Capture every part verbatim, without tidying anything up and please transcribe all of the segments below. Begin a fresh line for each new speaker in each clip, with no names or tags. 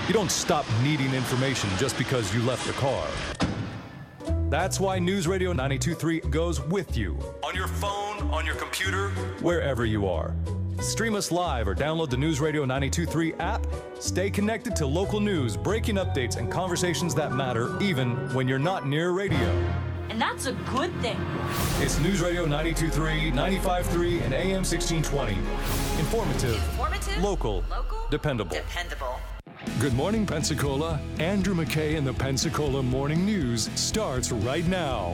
You don't stop needing information just because you left the car. That's why News Radio ninety-two point three goes with you. On your phone, on your computer, wherever you are. Stream us live or download the News Radio ninety-two point three app. Stay connected to local news, breaking updates, and conversations that matter even when you're not near radio.
And that's a good thing.
It's News Radio ninety-two point three, ninety-five point three, and A M sixteen twenty. Informative,
Informative,
local,
local,
dependable.
dependable.
Good morning, Pensacola. Andrew McKay and the Pensacola Morning News starts right now.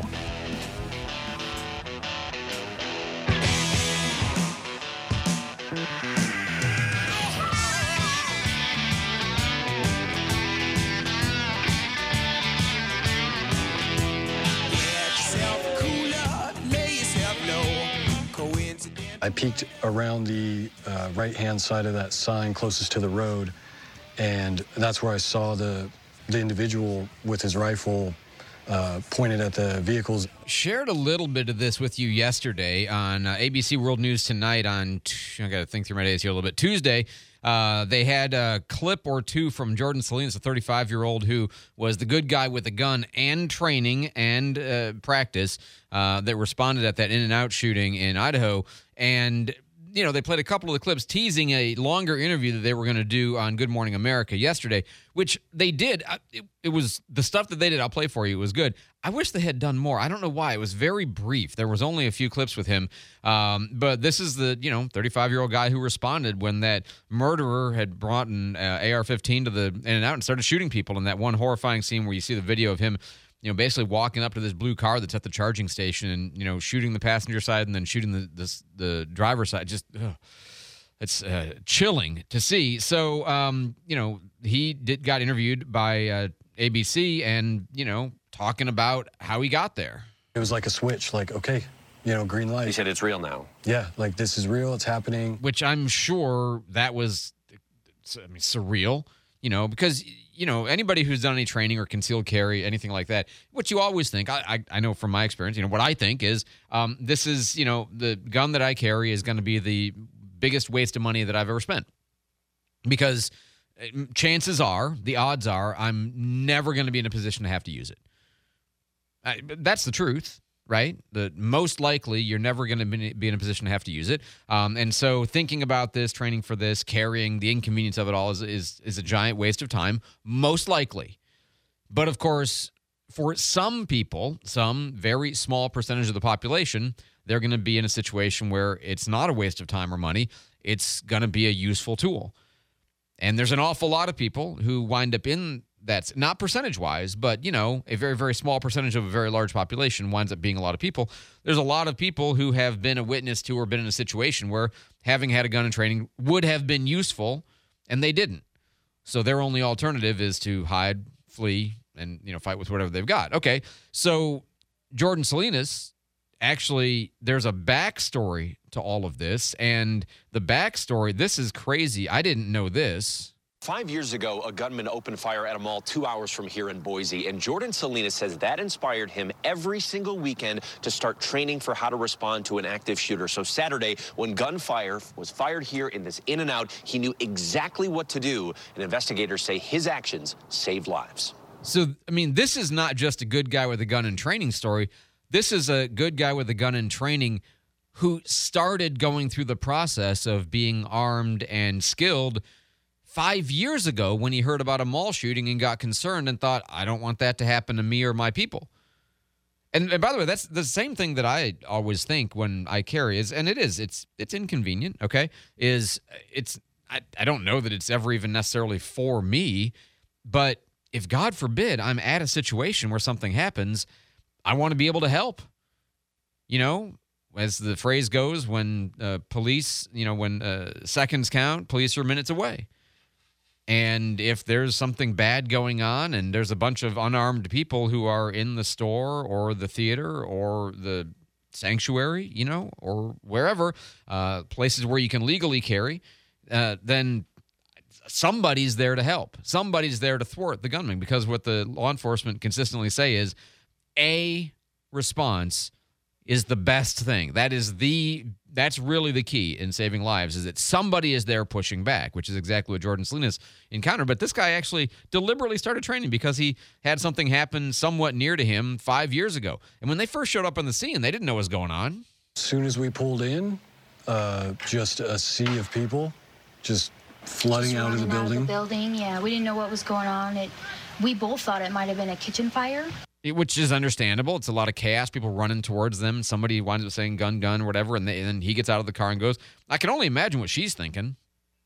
I peeked around the uh, right-hand side of that sign closest to the road, and that's where I saw the, the individual with his rifle uh, pointed at the vehicles.
Shared a little bit of this with you yesterday on uh, A B C World News Tonight on, I got to think through my days here a little bit, Tuesday. Uh, they had a clip or two from Jordan Salinas, a thirty-five-year-old who was the good guy with a gun and training and uh, practice uh, that responded at that In-N-Out shooting in Idaho. And, you know, they played a couple of the clips teasing a longer interview that they were going to do on Good Morning America yesterday, which they did. It, it was the stuff that they did. I'll play for you. It was good. I wish they had done more. I don't know why. It was very brief. There was only a few clips with him. Um, but this is the, you know, thirty-five-year-old guy who responded when that murderer had brought an uh, A R fifteen to the In-N-Out and started shooting people in that one horrifying scene where you see the video of him, you know, basically walking up to this blue car that's at the charging station and, you know, shooting the passenger side and then shooting the the, the driver's side. Just, ugh, it's uh, chilling to see. So, um, you know, he did got interviewed by uh, A B C and, you know, talking about how he got there.
It was like a switch, like, okay, you know, green light.
He said it's real now.
Yeah, like this is real, it's happening.
Which I'm sure that was, I mean, surreal, you know, because, you know, anybody who's done any training or concealed carry, anything like that, what you always think, I I, I know from my experience, you know, what I think is um, this is, you know, the gun that I carry is going to be the biggest waste of money that I've ever spent. Because chances are, the odds are, I'm never going to be in a position to have to use it. I, that's the truth, right? The most likely you're never going to be in a position to have to use it. Um, and so thinking about this, training for this, carrying the inconvenience of it all is, is, is a giant waste of time, most likely. But of course, for some people, some very small percentage of the population, they're going to be in a situation where it's not a waste of time or money. It's going to be a useful tool. And there's an awful lot of people who wind up in that's not percentage-wise, but, you know, a very, very small percentage of a very large population winds up being a lot of people. There's a lot of people who have been a witness to or been in a situation where having had a gun in training would have been useful, and they didn't. So their only alternative is to hide, flee, and, you know, fight with whatever they've got. Okay, so Jordan Salinas, actually, there's a backstory to all of this, and the backstory, this is crazy. I didn't know this.
Five years ago, a gunman opened fire at a mall two hours from here in Boise, and Jordan Salinas says that inspired him every single weekend to start training for how to respond to an active shooter. So Saturday, when gunfire was fired here in this In-N-Out, he knew exactly what to do, and investigators say his actions saved lives.
So, I mean, this is not just a good guy with a gun in training story. This is a good guy with a gun in training who started going through the process of being armed and skilled five years ago when he heard about a mall shooting and got concerned and thought, I don't want that to happen to me or my people. And, and by the way, that's the same thing that I always think when I carry is, and it is, it's it's inconvenient, okay, is it's, I, I don't know that it's ever even necessarily for me, but if God forbid I'm at a situation where something happens, I want to be able to help. You know, as the phrase goes, when uh, police, you know, when uh, seconds count, police are minutes away. And if there's something bad going on and there's a bunch of unarmed people who are in the store or the theater or the sanctuary, you know, or wherever, uh, places where you can legally carry, uh, then somebody's there to help. Somebody's there to thwart the gunman, because what the law enforcement consistently say is a response is the best thing. That is the that's really the key in saving lives, is that somebody is there pushing back, which is exactly what Jordan Salinas encountered. But this guy actually deliberately started training because he had something happen somewhat near to him five years ago. And when they first showed up on the scene, they didn't know what was going on.
As soon as we pulled in, uh, just a sea of people just flooding
Just
out of the
running
building.
Out of the building, yeah. We didn't know what was going on. It, we both thought it might have been a kitchen fire.
It- which is understandable. It's a lot of chaos, people running towards them. Somebody winds up saying gun, gun, or whatever, and, they, and then he gets out of the car and goes. I can only imagine what she's thinking.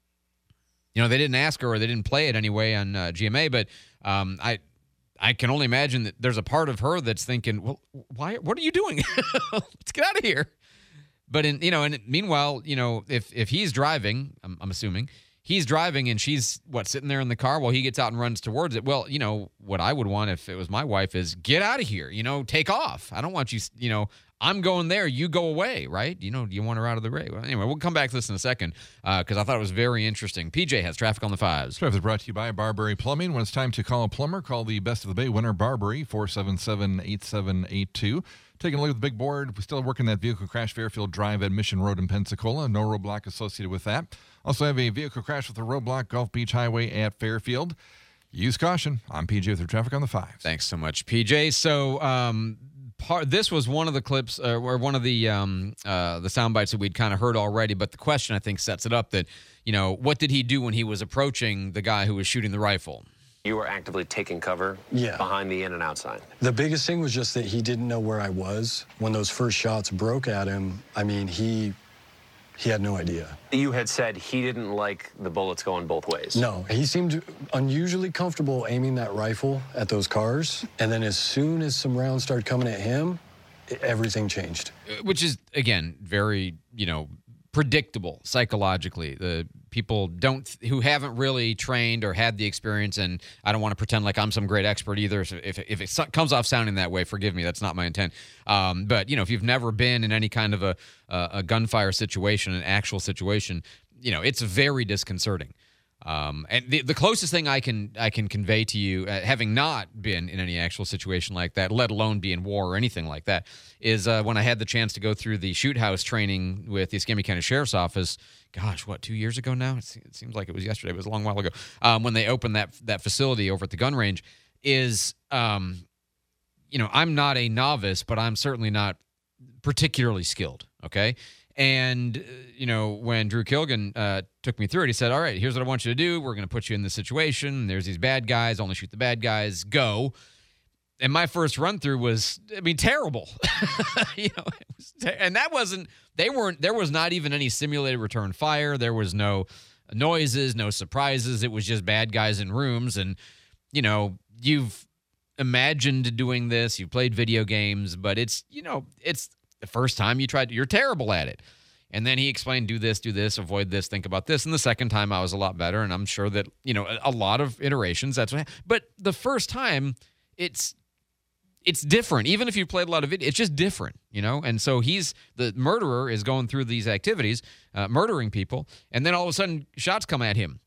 You know, they didn't ask her or they didn't play it anyway on uh, G M A, but um, I I can only imagine that there's a part of her that's thinking, well, why? What are you doing? Let's get out of here. But, in you know, and meanwhile, you know, if if he's driving, I'm, I'm assuming, he's driving and she's, what, sitting there in the car while he gets out and runs towards it. Well, you know, what I would want if it was my wife is get out of here, you know, take off. I don't want you, you know, I'm going there, you go away, right? You know, you want her out of the way. Well, anyway, we'll come back to this in a second because uh, I thought it was very interesting. P J has traffic on the fives.
Traffic is brought to you by Barbary Plumbing. When it's time to call a plumber, call the Best of the Bay winner, Barbary, four seven seven, eight seven eight two. Taking a look at the big board, we're still working that vehicle crash, Fairfield Drive at Mission Road in Pensacola. No roadblock associated with that. Also have a vehicle crash with a roadblock, Gulf Beach Highway at Fairfield. Use caution. I'm P J with your traffic on the fives.
Thanks so much, P J. So um, part, this was one of the clips, uh, or one of the um, uh, the sound bites that we'd kind of heard already, but the question, I think, sets it up that, you know, what did he do when he was approaching the guy who was shooting the rifle?
You were actively taking cover
Yeah.
behind the in and out sign.
The biggest thing was just that he didn't know where I was. When those first shots broke at him, I mean, he he had no idea.
You had said he didn't like the bullets going both ways.
No, he seemed unusually comfortable aiming that rifle at those cars. And then as soon as some rounds started coming at him, i- everything changed.
Which is, again, very, you know, predictable psychologically. The people don't who haven't really trained or had the experience, and I don't want to pretend like I'm some great expert either. So if if it so- comes off sounding that way, forgive me. That's not my intent. Um, but you know, if you've never been in any kind of a a, a gunfire situation, an actual situation, you know, it's very disconcerting. Um, and the, the closest thing I can I can convey to you, uh, having not been in any actual situation like that, let alone be in war or anything like that, is uh, when I had the chance to go through the shoot house training with the Escambia County Sheriff's Office. Gosh, what, two years ago now? It, se- it seems like it was yesterday. It was a long while ago. Um, when they opened that that facility over at the gun range, is um, you know, I'm not a novice, but I'm certainly not particularly skilled. Okay. And, uh, you know, when Drew Kilgan uh, took me through it, he said, all right, here's what I want you to do. We're going to put you in this situation. There's these bad guys. Only shoot the bad guys. Go. And my first run through was, I mean, terrible. you know, it was ter- and that wasn't, they weren't, there was not even any simulated return fire. There was no noises, no surprises. It was just bad guys in rooms. And, you know, you've imagined doing this. You've played video games, but it's, you know, it's, the first time you tried, you're terrible at it. And then he explained, do this, do this, avoid this, think about this. And the second time I was a lot better. And I'm sure that, you know, a, a lot of iterations, that's what happened. But the first time, it's it's different. Even if you played a lot of it, it's just different, you know? And so he's, the murderer is going through these activities, uh, murdering people. And then all of a sudden, shots come at him.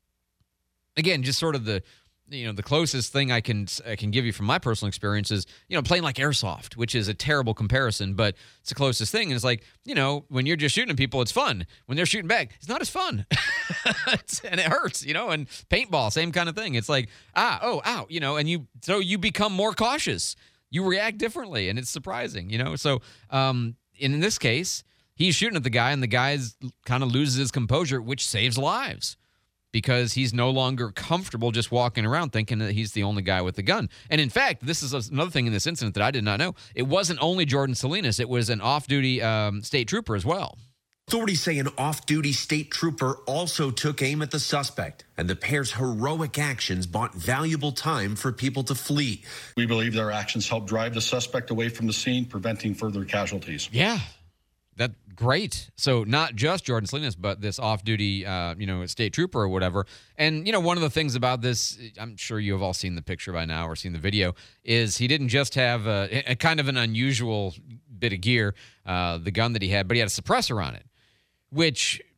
Again, just sort of the, you know, the closest thing I can I can give you from my personal experience is, you know, playing like airsoft, which is a terrible comparison, but it's the closest thing. And it's like, you know, when you're just shooting at people, it's fun. When they're shooting back, it's not as fun. It's, and it hurts, you know, and paintball, same kind of thing. It's like, ah, oh, ow, you know, and you, so you become more cautious. You react differently, and it's surprising, you know? So um, in this case, he's shooting at the guy, and the guy kind of loses his composure, which saves lives, because he's no longer comfortable just walking around thinking that he's the only guy with the gun. And in fact, this is another thing in this incident that I did not know. It wasn't only Jordan Salinas. It was an off-duty um, state trooper as well.
Authorities say an off-duty state trooper also took aim at the suspect, and the pair's heroic actions bought valuable time for people to flee.
We believe their actions helped drive the suspect away from the scene, preventing further casualties.
Yeah. That great. So not just Jordan Salinas, but this off-duty, uh, you know, state trooper or whatever. And you know, one of the things about this, I'm sure you have all seen the picture by now or seen the video, is he didn't just have a, a kind of an unusual bit of gear, uh, the gun that he had, but he had a suppressor on it, which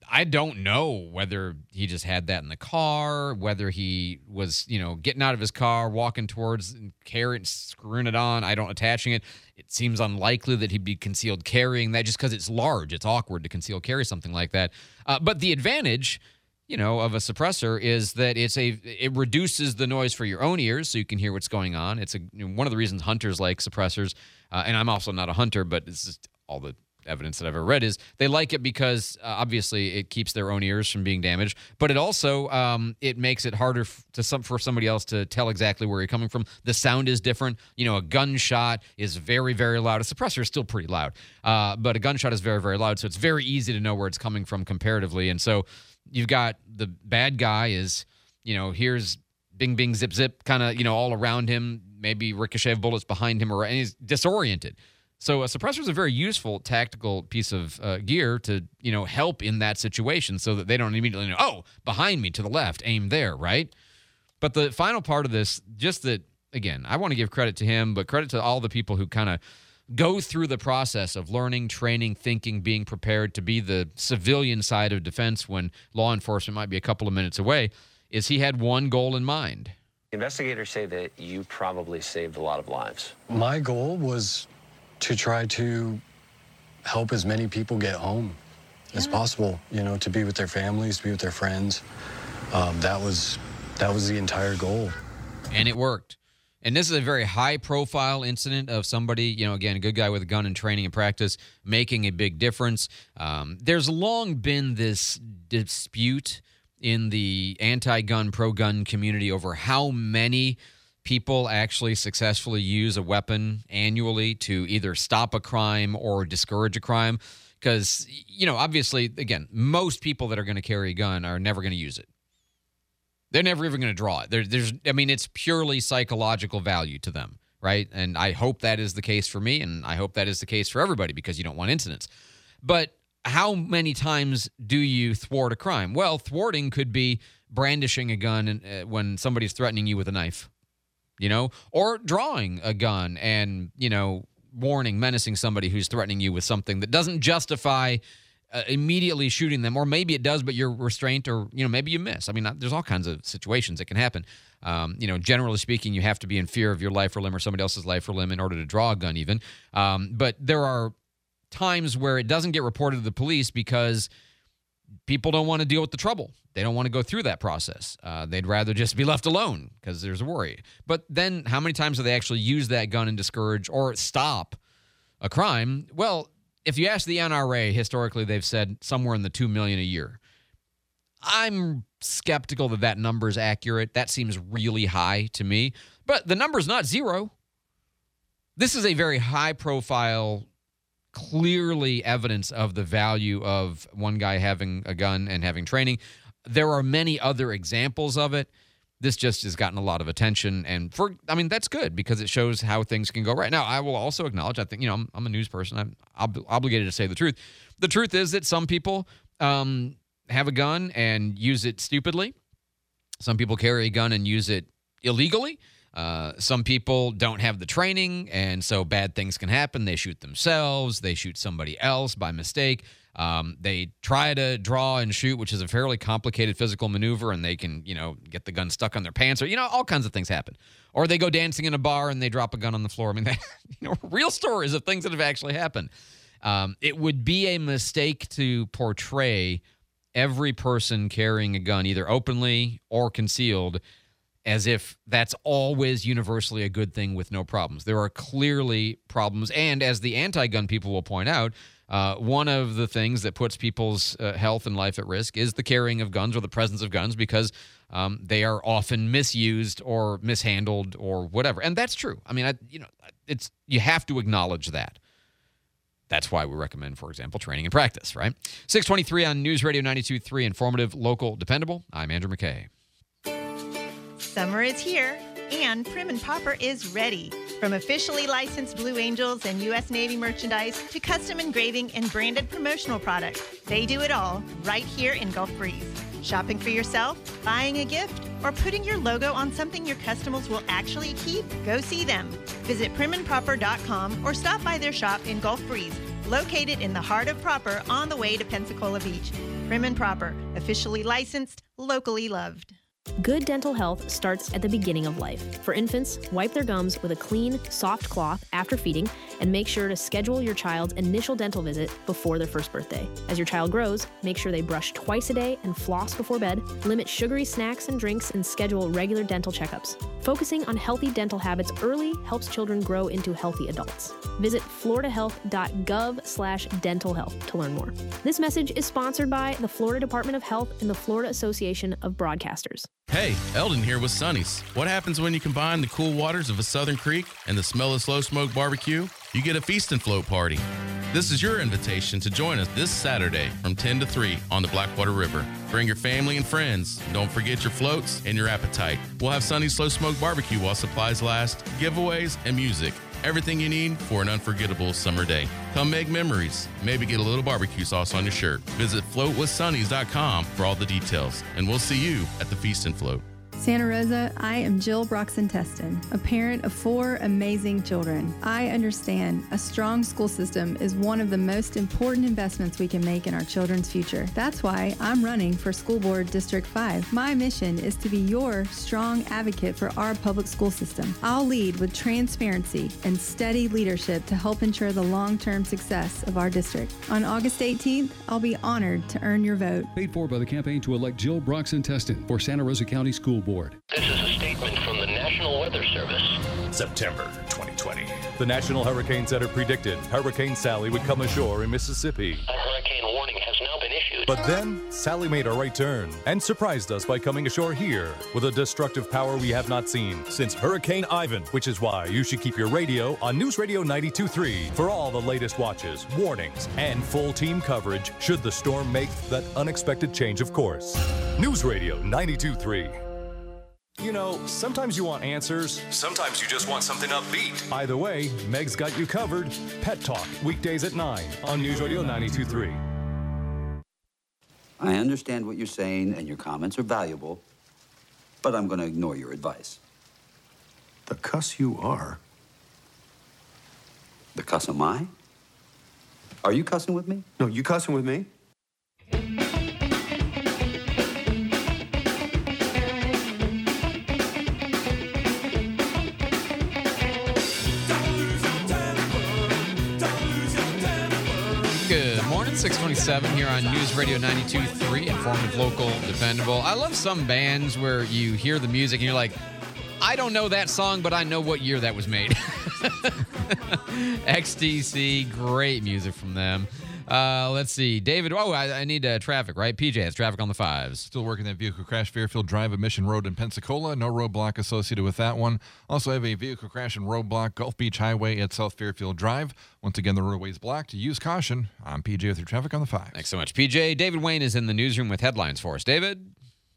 I don't know whether he just had that in the car, whether he was, you know, getting out of his car, walking towards and carrying, screwing it on. I don't attaching it. It seems unlikely that he'd be concealed carrying that just because it's large. It's awkward to conceal carry something like that. Uh, but the advantage, you know, of a suppressor is that it's a it reduces the noise for your own ears, so you can hear what's going on. It's a you know, one of the reasons hunters like suppressors. Uh, and I'm also not a hunter, but it's just all the evidence that I've ever read is they like it because uh, obviously it keeps their own ears from being damaged, but it also um, it makes it harder f- to some for somebody else to tell exactly where you're coming from. The sound is different. You know, a gunshot is very, very loud. A suppressor is still pretty loud, uh, but a gunshot is very, very loud, so it's very easy to know where it's coming from comparatively. And so you've got the bad guy is, you know, here's bing, bing, zip, zip, kind of, you know, all around him, maybe ricochet of bullets behind him, or and he's disoriented. So a suppressor is a very useful tactical piece of uh, gear to, you know, help in that situation so that they don't immediately know, oh, behind me to the left, aim there, right? But the final part of this, just that, again, I want to give credit to him, but credit to all the people who kind of go through the process of learning, training, thinking, being prepared to be the civilian side of defense when law enforcement might be a couple of minutes away, is he had one goal in mind.
Investigators say that you probably saved a lot of lives.
My goal was to try to help as many people get home yeah. as possible, you know, to be with their families, to be with their friends. Um, that was that was the entire goal.
And it worked. And this is a very high-profile incident of somebody, you know, again, a good guy with a gun in training and practice, making a big difference. Um, there's long been this dispute in the anti-gun, pro-gun community over how many people actually successfully use a weapon annually to either stop a crime or discourage a crime. Because, you know, obviously, again, most people that are going to carry a gun are never going to use it. They're never even going to draw it. There, there's, I mean, it's purely psychological value to them, right? And I hope that is the case for me, and I hope that is the case for everybody because you don't want incidents. But how many times do you thwart a crime? Well, thwarting could be brandishing a gun and, uh, when somebody's threatening you with a knife. You know, or drawing a gun and, you know, warning, menacing somebody who's threatening you with something that doesn't justify uh, immediately shooting them. Or maybe it does, but you're restrained, or, you know, maybe you miss. I mean, there's all kinds of situations that can happen. Um, you know, generally speaking, you have to be in fear of your life or limb or somebody else's life or limb in order to draw a gun even. Um, but there are times where it doesn't get reported to the police because people don't want to deal with the trouble. They don't want to go through that process. Uh, they'd rather just be left alone because there's a worry. But then how many times do they actually use that gun and discourage or stop a crime? Well, if you ask the N R A, historically they've said somewhere in the two million a year. I'm skeptical that that number is accurate. That seems really high to me. But the number's not zero. This is a very high-profile, clearly evidence of the value of one guy having a gun and having training. There are many other examples of it. This just has gotten a lot of attention, and for I mean that's good because it shows how things can go right. Now, I will also acknowledge, I think, you know, I'm, I'm a news person. I'm ob- obligated to say the truth. The truth is that some people um, have a gun and use it stupidly. Some people carry a gun and use it illegally. Uh, some people don't have the training, and so bad things can happen. They shoot themselves. They shoot somebody else by mistake. Um, they try to draw and shoot, which is a fairly complicated physical maneuver, and they can, you know, get the gun stuck on their pants, or, you know, all kinds of things happen. Or they go dancing in a bar and they drop a gun on the floor. I mean, that, you know, real stories of things that have actually happened. Um, it would be a mistake to portray every person carrying a gun, either openly or concealed, as if that's always universally a good thing with no problems. There are clearly problems, and as the anti-gun people will point out, uh, one of the things that puts people's uh, health and life at risk is the carrying of guns or the presence of guns, because um, they are often misused or mishandled or whatever. And that's true. I mean, I, you know, it's you have to acknowledge that. That's why we recommend, for example, training and practice, right? six twenty-three on News Radio ninety-two point three, informative, local, dependable. I'm Andrew McKay.
Summer is here, and Prim and Popper is ready. From officially licensed Blue Angels and U S Navy merchandise to custom engraving and branded promotional products, they do it all right here in Gulf Breeze. Shopping for yourself, buying a gift, or putting your logo on something your customers will actually keep? Go see them. Visit prim and proper dot com or stop by their shop in Gulf Breeze, located in the heart of Proper on the way to Pensacola Beach. Prim and Proper, officially licensed, locally loved.
Good dental health starts at the beginning of life. For infants, wipe their gums with a clean, soft cloth after feeding, and make sure to schedule your child's initial dental visit before their first birthday. As your child grows, make sure they brush twice a day and floss before bed, limit sugary snacks and drinks, and schedule regular dental checkups. Focusing on healthy dental habits early helps children grow into healthy adults. Visit floridahealth.gov slash dental health to learn more. This message is sponsored by the Florida Department of Health and the Florida Association of Broadcasters.
Hey, Eldon here with Sonny's. What happens when you combine the cool waters of a Southern Creek and the smell of slow smoke barbecue? You get a feast and float party. This is your invitation to join us this Saturday from ten to three on the Blackwater River. Bring your family and friends. Don't forget your floats and your appetite. We'll have Sonny's Slow Smoke Barbecue while supplies last, giveaways, and music. Everything you need for an unforgettable summer day. Come make memories. Maybe get a little barbecue sauce on your shirt. Visit float with sonny's dot com for all the details. And we'll see you at the Feast and Float.
Santa Rosa, I am Jill Broxton-Teston, a parent of four amazing children. I understand a strong school system is one of the most important investments we can make in our children's future. That's why I'm running for School Board District five. My mission is to be your strong advocate for our public school system. I'll lead with transparency and steady leadership to help ensure the long-term success of our district. On August eighteenth, I'll be honored to earn your vote.
Paid for by the campaign to elect Jill Broxton-Teston for Santa Rosa County School Board.
This is a statement from the National Weather Service.
September twenty twenty. The National Hurricane Center predicted Hurricane Sally would come ashore in Mississippi.
A hurricane warning has now been issued.
But then, Sally made a right turn and surprised us by coming ashore here with a destructive power we have not seen since Hurricane Ivan, which is why you should keep your radio on News Radio ninety-two point three for all the latest watches, warnings, and full team coverage should the storm make that unexpected change of course. News Radio ninety-two point three. You know, sometimes you want answers, sometimes you just want something upbeat. Either way, Meg's got you covered. Pet Talk, weekdays at nine on News Radio ninety-two point three.
I understand what you're saying, and your comments are valuable, but I'm going to ignore your advice.
The cuss you are.
The cuss am I? Are you cussing with me?
No, you cussing with me?
six twenty-seven here on News Radio ninety-two point three, informative, local, dependable. I love some bands where you hear the music and you're like, I don't know that song, but I know what year that was made. X T C, great music from them. Uh, let's see. David, oh, I, I need uh, traffic, right? P J has traffic on the fives.
Still working that vehicle crash, Fairfield Drive at Mission Road in Pensacola. No roadblock associated with that one. Also have a vehicle crash and roadblock, Gulf Beach Highway at South Fairfield Drive. Once again, the roadway is blocked. Use caution. I'm P J with your traffic on the fives.
Thanks so much, P J. David Wayne is in the newsroom with headlines for us. David?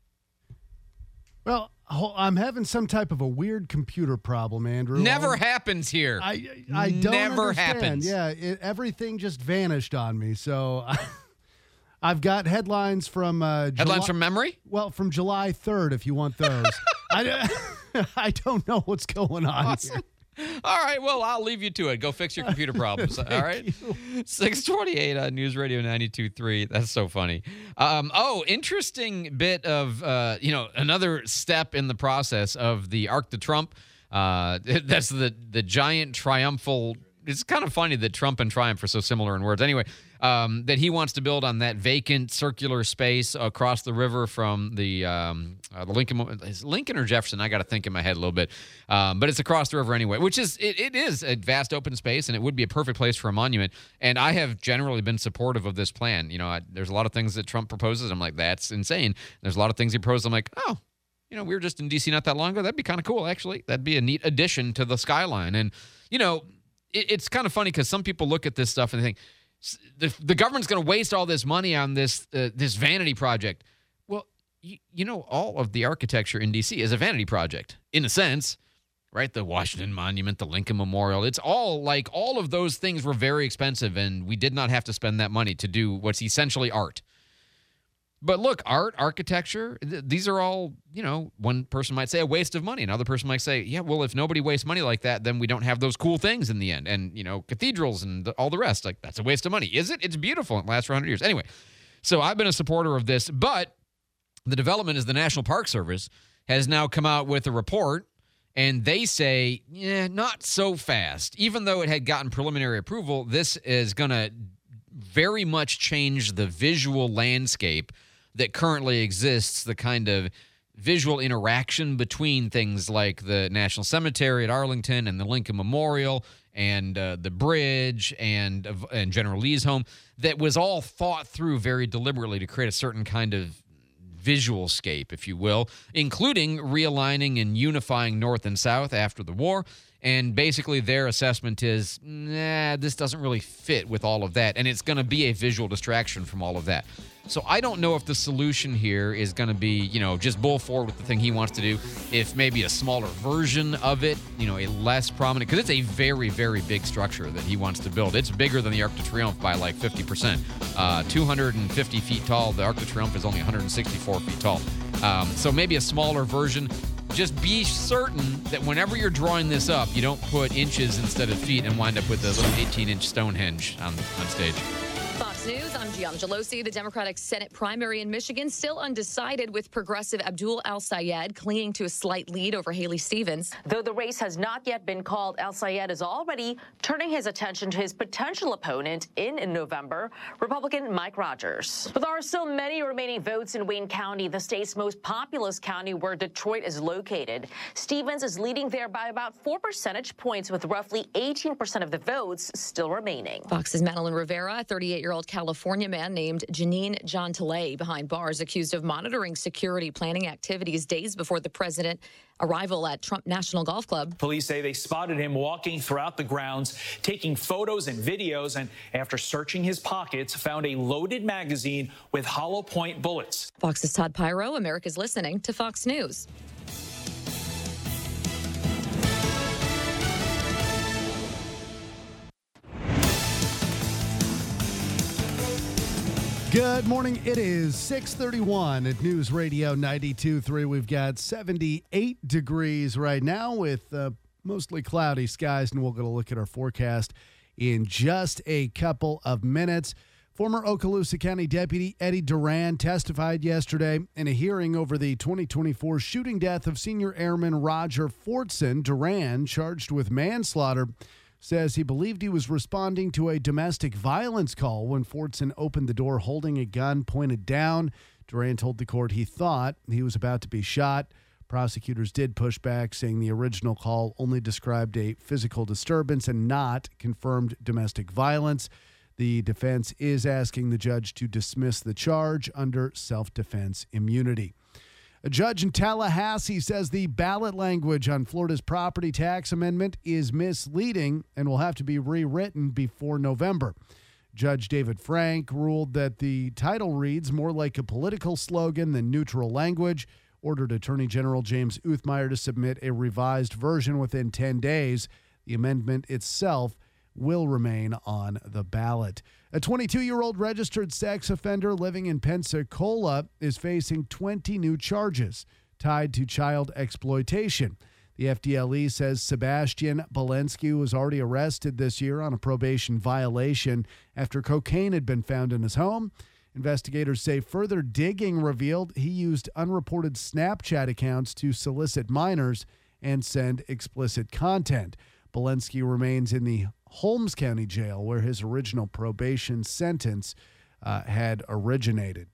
Well, I'm having some type of a weird computer problem, Andrew.
Never
I'm,
happens here.
I I don't
Never
understand.
happens.
Yeah, it, everything just vanished on me. So I, I've got headlines from uh,
headlines
July,
from memory.
Well, from July third, if you want those. I I don't know what's going on
Awesome.
here.
All right, well, I'll leave you to it. Go fix your computer problems. All right? six twenty-eight on News Radio ninety-two point three. That's so funny. Um, oh, interesting bit of, uh, you know, another step in the process of the Arc de Trump. Uh, that's the, the giant triumphal. It's kind of funny that Trump and Triumph are so similar in words. Anyway, um, that he wants to build on that vacant circular space across the river from the um, uh, the Lincoln, is it Lincoln or Jefferson? I got to think in my head a little bit, um, but it's across the river anyway. Which is it, it is a vast open space, and it would be a perfect place for a monument. And I have generally been supportive of this plan. You know, I, there's a lot of things that Trump proposes. I'm like, that's insane. There's a lot of things he proposes. I'm like, oh. You know, we were just in D C not that long ago. That'd be kind of cool, actually. That'd be a neat addition to the skyline. And, you know, it, it's kind of funny because some people look at this stuff and they think, the, the government's going to waste all this money on this uh, this vanity project. Well, you, you know, all of the architecture in D C is a vanity project, in a sense, right? The Washington Monument, the Lincoln Memorial. It's all like all of those things were very expensive, and we did not have to spend that money to do what's essentially art. But look, art, architecture, th- these are all, you know, one person might say a waste of money. Another person might say, yeah, well, if nobody wastes money like that, then we don't have those cool things in the end. And, you know, cathedrals and the, all the rest, like, that's a waste of money. Is it? It's beautiful. It lasts for one hundred years. Anyway, So I've been a supporter of this, but the development is the National Park Service has now come out with a report, and they say, yeah, not so fast. Even though it had gotten preliminary approval, this is going to very much change the visual landscape that currently exists, the kind of visual interaction between things like the National Cemetery at Arlington and the Lincoln Memorial and uh, the bridge and, uh, and General Lee's home that was all thought through very deliberately to create a certain kind of visual scape, if you will, including realigning and unifying North and South after the war. And basically their assessment is, nah, this doesn't really fit with all of that, and it's going to be a visual distraction from all of that. So I don't know if the solution here is going to be, you know, just bull forward with the thing he wants to do, if maybe a smaller version of it, you know, a less prominent, because it's a very, very big structure that he wants to build. It's bigger than the Arc de Triomphe by like fifty percent. Uh, two hundred fifty feet tall. The Arc de Triomphe is only one hundred sixty-four feet tall. Um, so maybe a smaller version. Just be certain that whenever you're drawing this up, you don't put inches instead of feet and wind up with a little eighteen-inch Stonehenge on, on stage.
Fox News, I'm Gian Gelosi. The Democratic Senate primary in Michigan still undecided, with progressive Abdul El-Sayed clinging to a slight lead over Haley Stevens.
Though the race has not yet been called, El-Sayed is already turning his attention to his potential opponent in, in November, Republican Mike Rogers. But there are still many remaining votes in Wayne County, the state's most populous county where Detroit is located. Stevens is leading there by about four percentage points, with roughly eighteen percent of the votes still remaining.
Fox's Madeline Rivera, a thirty-eight-year-old California man named Janine Jontalay, behind bars, accused of monitoring security planning activities days before the president arrival at Trump National Golf Club.
Police say they spotted him walking throughout the grounds, taking photos and videos, and after searching his pockets, found a loaded magazine with hollow point bullets.
Fox's Todd Pyro, America's listening to Fox News.
Good morning. It is six thirty-one at News Radio ninety-two point three. We've got seventy-eight degrees right now with uh, mostly cloudy skies, and we're going to look at our forecast in just a couple of minutes. Former Okaloosa County Deputy Eddie Duran testified yesterday in a hearing over the twenty twenty-four shooting death of Senior Airman Roger Fortson. Duran, charged with manslaughter, says he believed he was responding to a domestic violence call when Fortson opened the door holding a gun pointed down. Duran told the court he thought he was about to be shot. Prosecutors did push back, saying the original call only described a physical disturbance and not confirmed domestic violence. The defense is asking the judge to dismiss the charge under self-defense immunity. A judge in Tallahassee says the ballot language on Florida's property tax amendment is misleading and will have to be rewritten before November. Judge David Frank ruled that the title reads more like a political slogan than neutral language, ordered Attorney General James Uthmeyer to submit a revised version within ten days. The amendment itself will remain on the ballot. A twenty-two-year-old registered sex offender living in Pensacola is facing twenty new charges tied to child exploitation. The F D L E says Sebastian Bolensky was already arrested this year on a probation violation after cocaine had been found in his home. Investigators say further digging revealed he used unreported Snapchat accounts to solicit minors and send explicit content. Bolensky remains in the Holmes County Jail, where his original probation sentence uh, had originated.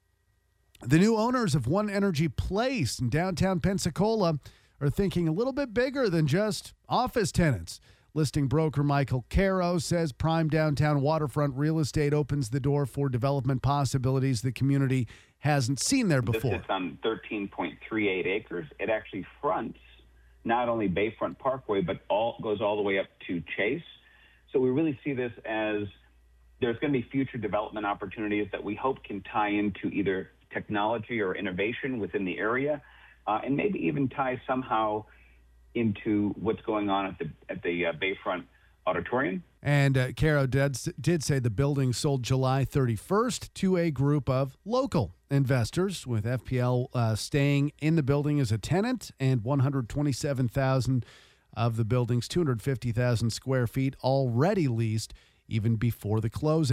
The new owners of One Energy Place in downtown Pensacola are thinking a little bit bigger than just office tenants. Listing broker Michael Caro says prime downtown waterfront real estate opens the door for development possibilities the community hasn't seen there before.
This sits on thirteen point three eight acres. It actually fronts not only Bayfront Parkway, but all goes all the way up to Chase. So we really see this as there's going to be future development opportunities that we hope can tie into either technology or innovation within the area, uh, and maybe even tie somehow into what's going on at the at the uh, Bayfront Auditorium.
And uh, Caro did, did say the building sold July thirty-first to a group of local investors, with F P L uh, staying in the building as a tenant, and one hundred twenty-seven thousand of the building's two hundred fifty thousand square feet already leased even before the closing.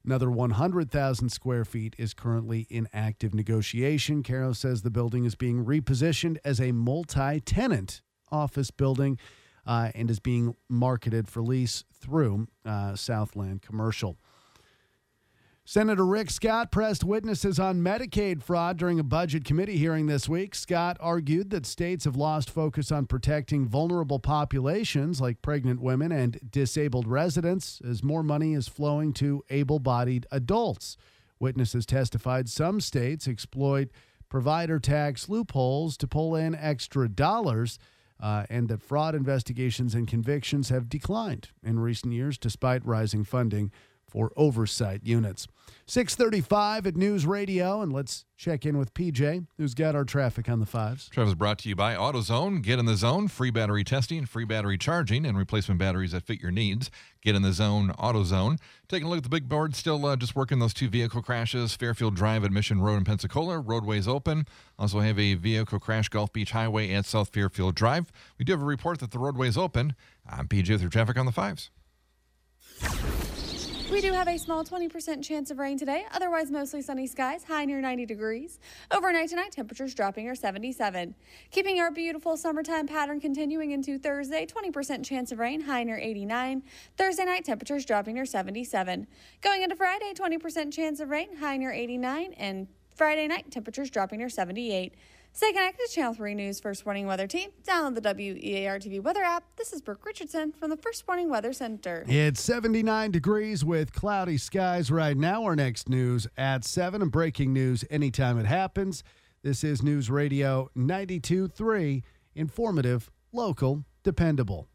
Another one hundred thousand square feet is currently in active negotiation. Caro says the building is being repositioned as a multi-tenant office building uh, and is being marketed for lease through uh, Southland Commercial. Senator Rick Scott pressed witnesses on Medicaid fraud during a budget committee hearing this week. Scott argued that states have lost focus on protecting vulnerable populations like pregnant women and disabled residents as more money is flowing to able-bodied adults. Witnesses testified some states exploit provider tax loopholes to pull in extra dollars, uh, and that fraud investigations and convictions have declined in recent years despite rising funding for oversight units. six thirty-five at News Radio, and let's check in with P J, who's got our traffic on the fives.
Traffic is brought to you by AutoZone. Get in the zone. Free battery testing, free battery charging, and replacement batteries that fit your needs. Get in the zone, AutoZone. Taking a look at the big board, still uh, just working those two vehicle crashes. Fairfield Drive at Mission Road in Pensacola. Roadways open. Also have a vehicle crash, Gulf Beach Highway at South Fairfield Drive. We do have a report that the roadway's open. I'm P J with your traffic on the fives.
We do have a small twenty percent chance of rain today, otherwise mostly sunny skies, high near ninety degrees. Overnight tonight, temperatures dropping near seventy-seven. Keeping our beautiful summertime pattern continuing into Thursday, twenty percent chance of rain, high near eighty-nine. Thursday night, temperatures dropping near seventy-seven. Going into Friday, twenty percent chance of rain, high near eighty-nine, and Friday night, temperatures dropping near seventy-eight. Stay connected to Channel three News First Warning Weather Team. Download the W E A R T V weather app. This is Brooke Richardson from the First Warning Weather Center.
It's seventy-nine degrees with cloudy skies right now. Our next news at seven and breaking news anytime it happens. This is News Radio ninety-two point three. Informative, local, dependable.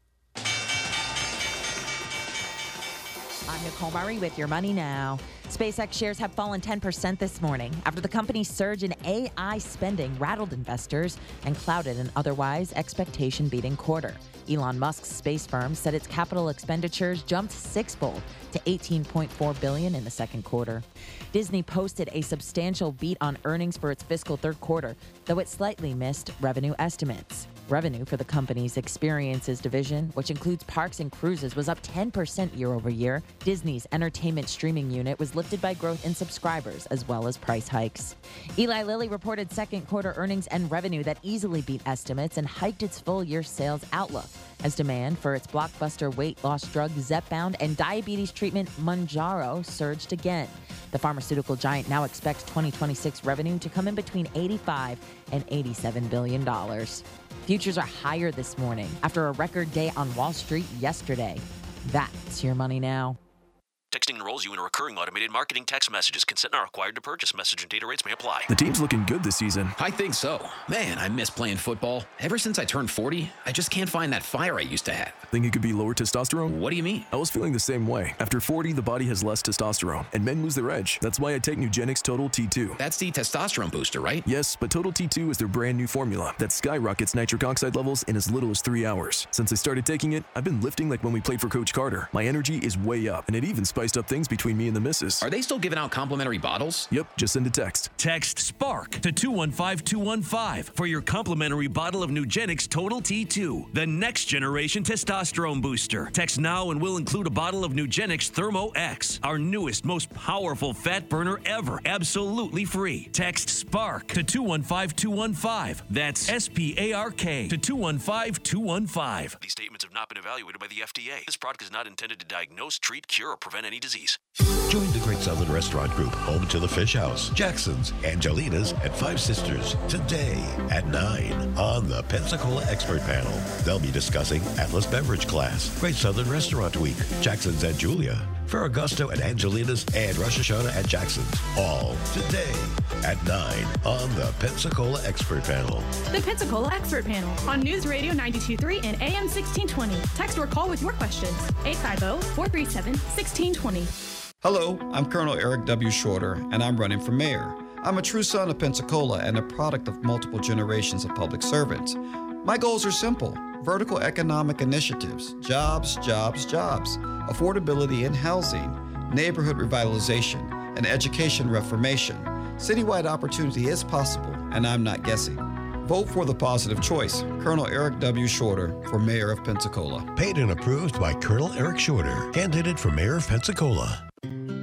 I'm Nicole Murray with your money now. SpaceX shares have fallen ten percent this morning after the company's surge in A I spending rattled investors and clouded an otherwise expectation-beating quarter. Elon Musk's space firm said its capital expenditures jumped sixfold to eighteen point four billion dollars in the second quarter. Disney posted a substantial beat on earnings for its fiscal third quarter, though it slightly missed revenue estimates. Revenue for the company's experiences division, which includes parks and cruises, was up ten percent year over year. Disney's entertainment streaming unit was lifted by growth in subscribers as well as price hikes. Eli Lilly reported second quarter earnings and revenue that easily beat estimates and hiked its full year sales outlook as demand for its blockbuster weight loss drug Zepbound and diabetes treatment Mounjaro surged again. The pharmaceutical giant now expects twenty twenty-six revenue to come in between eighty-five and eighty-seven billion dollars. Futures are higher this morning after a record day on Wall Street yesterday. That's your money now.
Texting enrolls you in a recurring automated marketing text messages. Consent not required to purchase. Message and data rates may apply.
The team's looking good this season.
I think so. Man, I miss playing football. Ever since I turned forty, I just can't find that fire I used to have.
Think it could be lower testosterone?
What do you mean?
I was feeling the same way. After forty, the body has less testosterone, and men lose their edge. That's why I take Nugenix Total T two.
That's the testosterone booster, right?
Yes, but Total T two is their brand new formula that skyrockets nitric oxide levels in as little as three hours. Since I started taking it, I've been lifting like when we played for Coach Carter. My energy is way up, and it even spiced up things between me and the missus.
Are they still giving out complimentary bottles?
Yep, just send a text.
Text SPARK to two one five two one five for your complimentary bottle of Nugenix Total T two, the next generation testosterone booster. Text now and we'll include a bottle of Nugenix Thermo X, our newest, most powerful fat burner ever, absolutely free. Text SPARK to two one five two one five. That's S P A R K to two one five two one five.
These statements have not been evaluated by the F D A. This product is not intended to diagnose, treat, cure, or prevent any disease.
Join the Great Southern Restaurant Group, home to the Fish House, Jackson's, Angelina's, and Five Sisters, today at nine on the Pensacola Expert Panel. They'll be discussing Atlas Beverage Class, Great Southern Restaurant Week, Jackson's and Julia, Ferragosto at Angelina's, and Rosh Hashanah at Jackson's. All today at nine on the Pensacola Expert Panel.
The Pensacola Expert Panel on News Radio ninety-two point three and A M sixteen twenty. Text or call with your questions. eight five zero, four three seven, one six two zero.
Hello, I'm Colonel Eric W. Shorter, and I'm running for mayor. I'm a true son of Pensacola and a product of multiple generations of public servants. My goals are simple: vertical economic initiatives, jobs, jobs, jobs, affordability in housing, neighborhood revitalization, and education reformation. Citywide opportunity is possible, and I'm not guessing. Vote for the positive choice. Colonel Eric W. Shorter for mayor of Pensacola.
Paid and approved by Colonel Eric Shorter, candidate for mayor of Pensacola.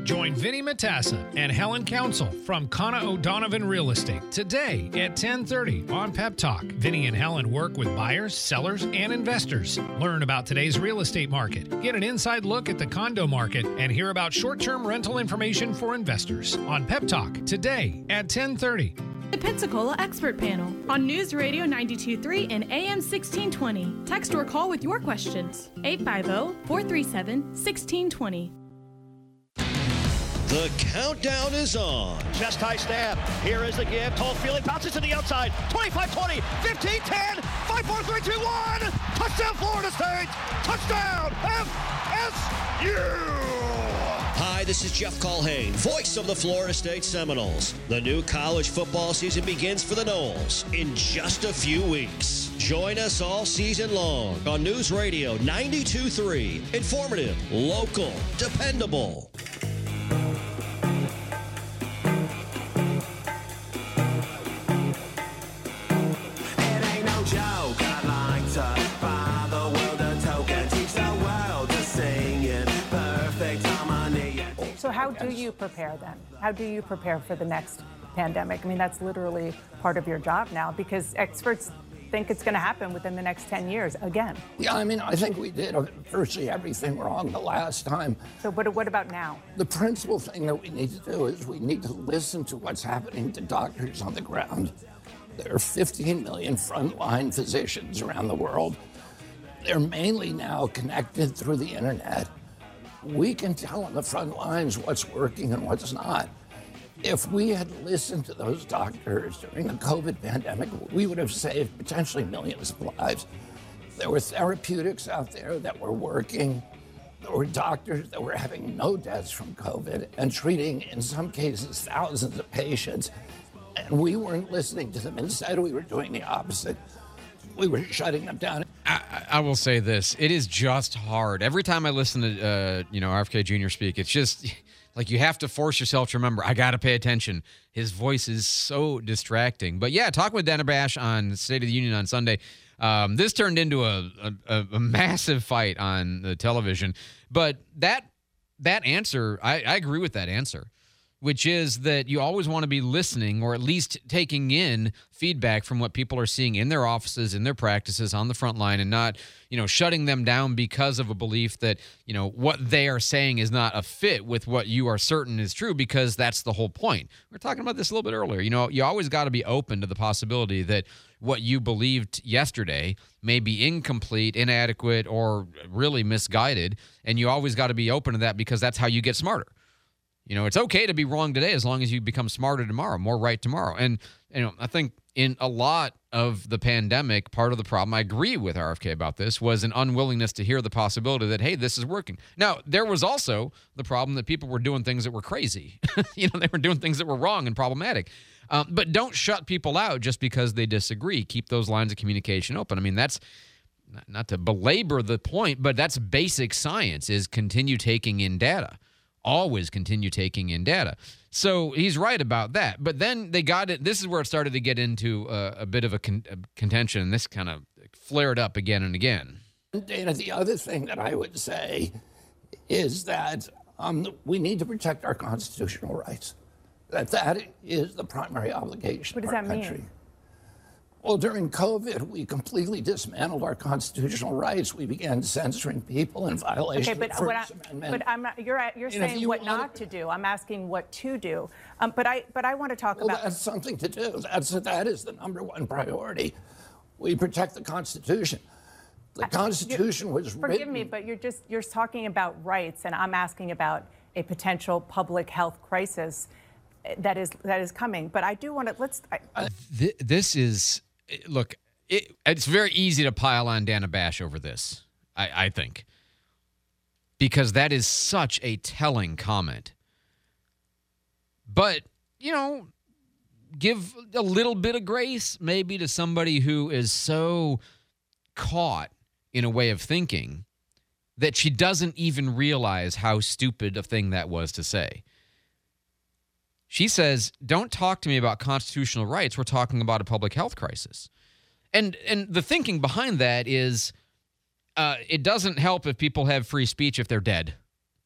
Join Vinny Matassa and Helen Council from Connor O'Donovan Real Estate today at ten thirty on Pep Talk. Vinny and Helen work with buyers, sellers, and investors. Learn about today's real estate market, get an inside look at the condo market, and hear about short-term rental information for investors on Pep Talk today at ten thirty.
The Pensacola Expert Panel on News Radio ninety-two point three and A M sixteen twenty. Text or call with your questions. eight five zero, four three seven, one six two zero.
The countdown is on.
Chest high stab. Here is the give. Tall Feely bounces to the outside. twenty-five twenty, fifteen ten, five four three two one. Touchdown Florida State. Touchdown F S U.
Hi, this is Jeff Culhane, voice of the Florida State Seminoles. The new college football season begins for the Noles in just a few weeks. Join us all season long on News Radio ninety-two point three. Informative, local, dependable.
So how do you prepare then? How do you prepare for the next pandemic? I mean, that's literally part of your job now because experts think it's going to happen within the next ten years again.
Yeah, I mean, I think we did virtually everything wrong the last time.
So what, what about now?
The principal thing that we need to do is we need to listen to what's happening to doctors on the ground. There are fifteen million frontline physicians around the world. They're mainly now connected through the internet. We can tell on the front lines what's working and what's not. If we had listened to those doctors during the COVID pandemic, we would have saved potentially millions of lives. There were therapeutics out there that were working. There were doctors that were having no deaths from COVID and treating, in some cases, thousands of patients. And we weren't listening to them. Instead, we were doing the opposite. We were shutting them down.
I, I will say this. It is just hard. Every time I listen to, uh, you know, R F K Junior speak, it's just like you have to force yourself to remember, I got to pay attention. His voice is so distracting. But yeah, talking with Dana Bash on State of the Union on Sunday, um, this turned into a, a, a massive fight on the television. But that that answer, I, I agree with that answer, which is that you always want to be listening or at least taking in feedback from what people are seeing in their offices, in their practices, on the front line, and not, you know, shutting them down because of a belief that, you know, what they are saying is not a fit with what you are certain is true, because that's the whole point. We were talking about this a little bit earlier. You know, you always got to be open to the possibility that what you believed yesterday may be incomplete, inadequate, or really misguided, and you always got to be open to that because that's how you get smarter. You know, it's okay to be wrong today as long as you become smarter tomorrow, more right tomorrow. And, you know, I think in a lot of the pandemic, part of the problem, I agree with R F K about this, was an unwillingness to hear the possibility that, hey, this is working. Now, there was also the problem that people were doing things that were crazy. You know, they were doing things that were wrong and problematic. Um, but don't shut people out just because they disagree. Keep those lines of communication open. I mean, that's not, not to belabor the point, but that's basic science, is continue taking in data. Always continue taking in data. So he's right about that. But then they got it. This is where it started to get into a, a bit of a, con, a contention. And this kind of flared up again and again.
Dana, the other thing that I would say is that um, we need to protect our constitutional rights. That that is the primary obligation
what does
of our
that
country.
Mean?
Well, during COVID, we completely dismantled our constitutional rights. We began censoring people in violation
okay, but
of the
what
First
I,
Amendment.
But I'm not, you're you're
And if
saying
you
what
want-
not to do. I'm asking what to do. Um, but I but I want to talk
Well,
about.
that's something to do. That's that is the number one priority. We protect the Constitution. The Constitution was
Forgive
written.
me, but you're just you're talking about rights, and I'm asking about a potential public health crisis that is that is coming. But I do want to let's. I,
Th- this is look. It, it's very easy to pile on Dana Bash over this, I, I think, because that is such a telling comment. But, you know, give a little bit of grace maybe to somebody who is so caught in a way of thinking that she doesn't even realize how stupid a thing that was to say. She says, don't talk to me about constitutional rights. We're talking about a public health crisis. And and the thinking behind that is uh, it doesn't help if people have free speech if they're dead.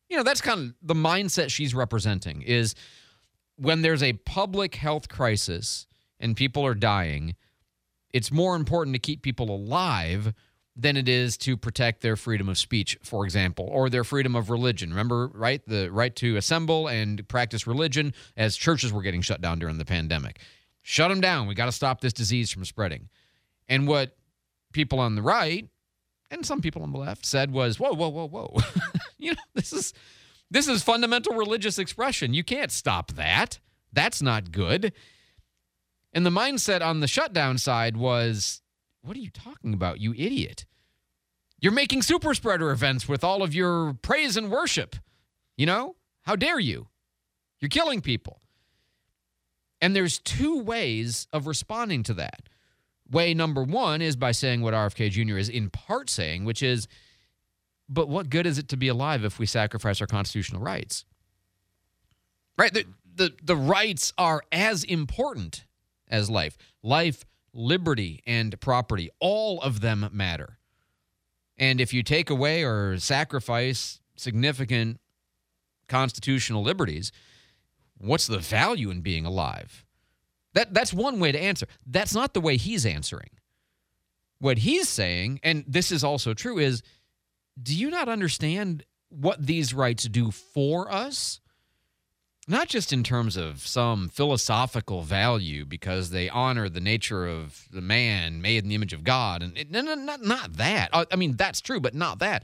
You know, that's kind of the mindset she's representing, is when there's a public health crisis and people are dying, it's more important to keep people alive than it is to protect their freedom of speech, for example, or their freedom of religion. Remember, right? The right to assemble and practice religion as churches were getting shut down during the pandemic. Shut them down. We got to stop this disease from spreading. And what people on the right and some people on the left said was, whoa, whoa, whoa, whoa. you know, this is this is fundamental religious expression. You can't stop that. That's not good. And the mindset on the shutdown side was, what are you talking about, you idiot? You're making super spreader events with all of your praise and worship. You know? How dare you? You're killing people. And there's two ways of responding to that. Way number one is by saying what R F K Junior is in part saying, which is, but what good is it to be alive if we sacrifice our constitutional rights? Right? The, the, the rights are as important as life. Life, liberty, and property, all of them matter. And if you take away or sacrifice significant constitutional liberties, what's the value in being alive? That That's one way to answer. That's not the way he's answering. What he's saying, and this is also true, is, do you not understand what these rights do for us? Not just in terms of some philosophical value because they honor the nature of the man made in the image of God. And it, no, no, not, not that. I mean, that's true, but not that.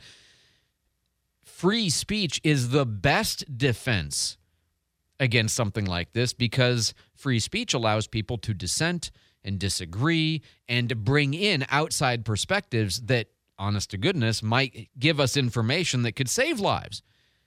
Free speech is the best defense against something like this because free speech allows people to dissent and disagree and bring in outside perspectives that, honest to goodness, might give us information that could save lives.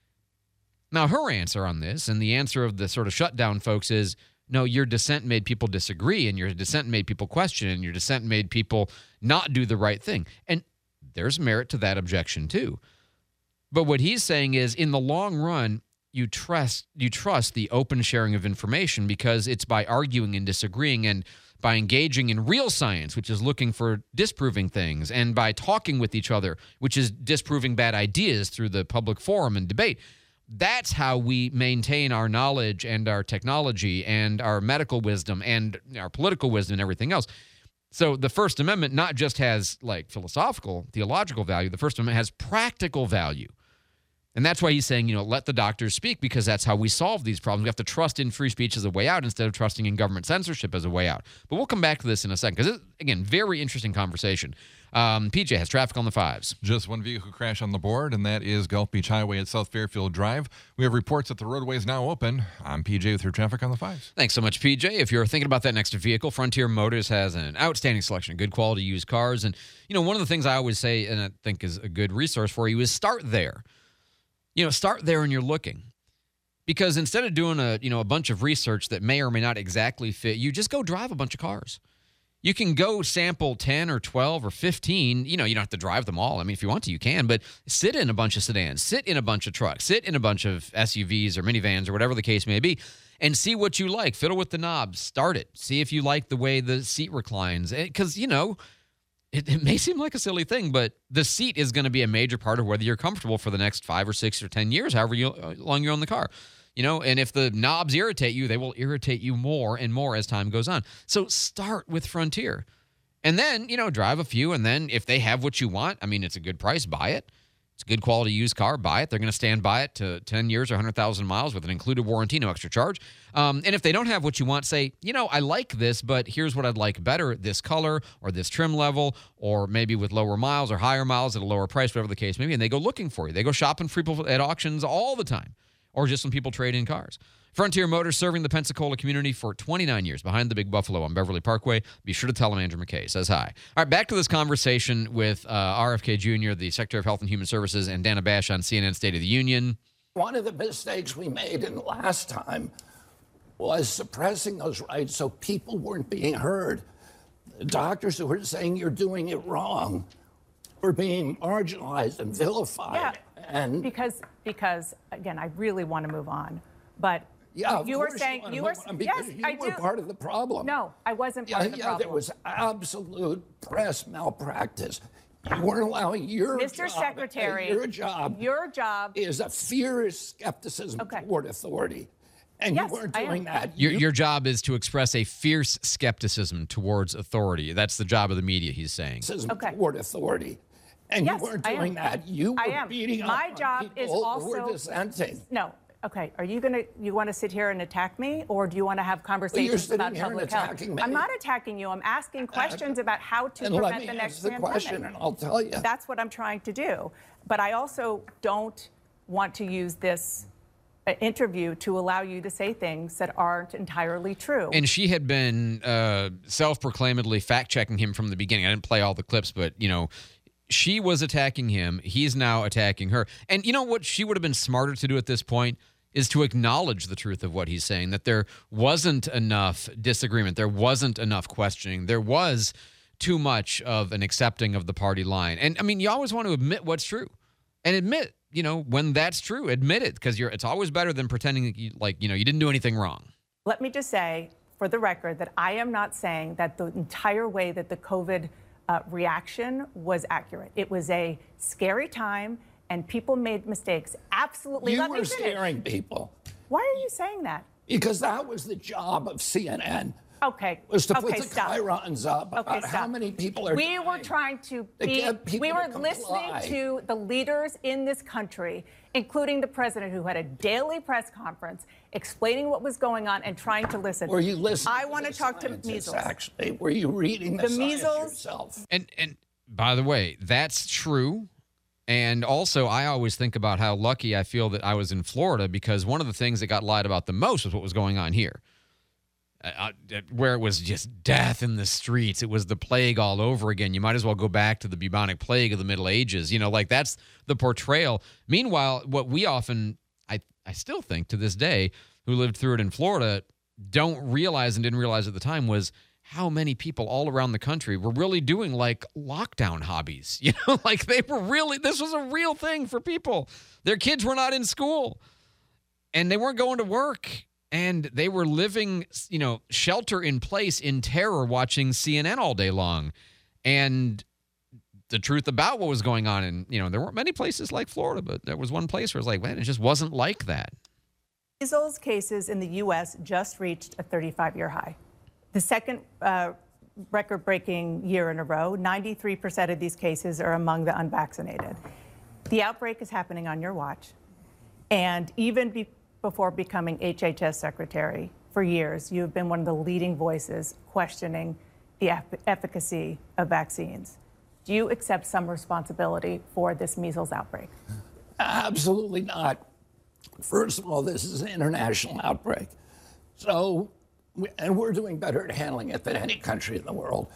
Now, her answer on this, and the answer of the sort of shutdown folks, is, no, your dissent made people disagree, and your dissent made people question, and your dissent made people not do the right thing. And there's merit to that objection, too. But what he's saying is, in the long run, you trust you trust the open sharing of information because it's by arguing and disagreeing and by engaging in real science, which is looking for disproving things, and by talking with each other, which is disproving bad ideas through the public forum and debate. That's how we maintain our knowledge and our technology and our medical wisdom and our political wisdom and everything else. So the First Amendment not just has like philosophical, theological value, the First Amendment has practical value. And that's why he's saying, you know, let the doctors speak because that's how we solve these problems. We have to trust in free speech as a way out instead of trusting in government censorship as a way out. But we'll come back to this in a second because, again, very interesting conversation. Um, P J has traffic on the fives.
Just one vehicle crash on the board, and that is Gulf Beach Highway at South Fairfield Drive. We have reports that the roadway is now open. I'm P J with your traffic on the fives.
Thanks so much, P J. If you're thinking about that next vehicle, Frontier Motors has an outstanding selection of good quality used cars. And, you know, one of the things I always say, and I think is a good resource for you, is start there. You know, start there and you're looking. Because instead of doing a, you know, a bunch of research that may or may not exactly fit you, just go drive a bunch of cars. You can go sample ten or twelve or fifteen. You know, you don't have to drive them all. I mean, if you want to, you can. But sit in a bunch of sedans. Sit in a bunch of trucks. Sit in a bunch of S U Vs or minivans or whatever the case may be and see what you like. Fiddle with the knobs. Start it. See if you like the way the seat reclines. Because, you know, it, it may seem like a silly thing, but the seat is going to be a major part of whether you're comfortable for the next five or six or ten years, however you, long you own the car. You know, and if the knobs irritate you, they will irritate you more and more as time goes on. So start with Frontier. And then, you know, drive a few. And then if they have what you want, I mean, it's a good price, buy it. It's a good quality used car, buy it. They're going to stand by it to ten years or one hundred thousand miles with an included warranty, no extra charge. Um, and if they don't have what you want, say, you know, I like this, but here's what I'd like better, this color or this trim level, or maybe with lower miles or higher miles at a lower price, whatever the case may be. And they go looking for you. They go shopping for people at auctions all the time. Or just some people trade in cars. Frontier Motors serving the Pensacola community for twenty-nine years behind the Big Buffalo on Beverly Parkway. Be sure to tell them Andrew McKay says hi. All right, back to this conversation with uh, R F K Junior, the Secretary of Health and Human Services, and Dana Bash on C N N State of the Union.
One of the mistakes we made in the last time was suppressing those rights so people weren't being heard. The doctors who were saying you're doing it wrong were being marginalized and vilified.
Yeah,
and
because, because again, I really want to move on, but
yeah,
you were saying
you,
you were
yes,
you
I were
do.
part of the problem.
No, I wasn't part
yeah,
of the
yeah,
problem.
There was absolute press malpractice. You weren't allowing your
Mister
job.
Secretary,
Your job.
Your job
is a fierce skepticism
okay.
toward authority. And
yes,
you weren't doing that.
Your,
you,
your job is to express a fierce skepticism towards authority. That's the job of the media, he's saying.
Okay. Toward authority. And
yes,
you weren't doing that. You were
I am.
beating up
My
on
job
people
is
who
also
were dissenting.
No. Okay. Are you gonna you want to sit here and attack me, or do you want to have conversations
well,
about
here
public
and
health?
attacking me.
I'm not attacking you. I'm asking questions uh, about how to
and
prevent
let me
the next
the
pandemic.
question, and I'll tell you.
That's what I'm trying to do. But I also don't want to use this uh, interview to allow you to say things that aren't entirely true.
And she had been uh, self-proclaimedly fact-checking him from the beginning. I didn't play all the clips, but, you know, she was attacking him. He's now attacking her. And you know what she would have been smarter to do at this point is to acknowledge the truth of what he's saying, that there wasn't enough disagreement. There wasn't enough questioning. There was too much of an accepting of the party line. And, I mean, you always want to admit what's true and admit, you know, when that's true, admit it, because you're it's always better than pretending that you, like, you know, you didn't do anything wrong.
Let me just say, for the record, that I am not saying that the entire way that the COVID uh, reaction was accurate. It was a scary time, and people made mistakes. Absolutely.
You
Let
were
me finish.
scaring people.
Why are you saying that?
Because that was the job of C N N.
Okay.
Was to
okay,
put the
stop.
chirons up
Okay,
about
stop.
how many people are
We
dying.
were trying to
To
be,
get people
we
to
were
comply.
listening to the leaders in this country, including the president, who had a daily press conference explaining what was going on and trying to listen.
Were you listening
I
to
want to
the
talk to
scientists,
measles.
Actually, were you reading the,
The
science
measles-
yourself?
And and by the way, that's true. And also, I always think about how lucky I feel that I was in Florida, because one of the things that got lied about the most was what was going on here, uh, where it was just death in the streets. It was the plague all over again. You might as well go back to the bubonic plague of the Middle Ages. You know, like that's the portrayal. Meanwhile, what we often, I, I still think to this day, who lived through it in Florida, don't realize and didn't realize at the time was how many people all around the country were really doing like lockdown hobbies. You know, like they were really, this was a real thing for people. Their kids were not in school and they weren't going to work, and they were living, you know, shelter in place in terror, watching C N N all day long. And the truth about what was going on, and, you know, there weren't many places like Florida, but there was one place where it was like, man, it just wasn't like that.
Measles cases in the U S just reached a thirty-five-year high. The second uh, record-breaking year in a row. ninety-three percent of these cases are among the unvaccinated. The outbreak is happening on your watch. And even be- before becoming H H S secretary, for years, you have been one of the leading voices questioning the eff- efficacy of vaccines. Do you accept some responsibility for this measles outbreak?
Absolutely not. First of all, this is an international outbreak. So, and we're doing better at handling it than any country in the world.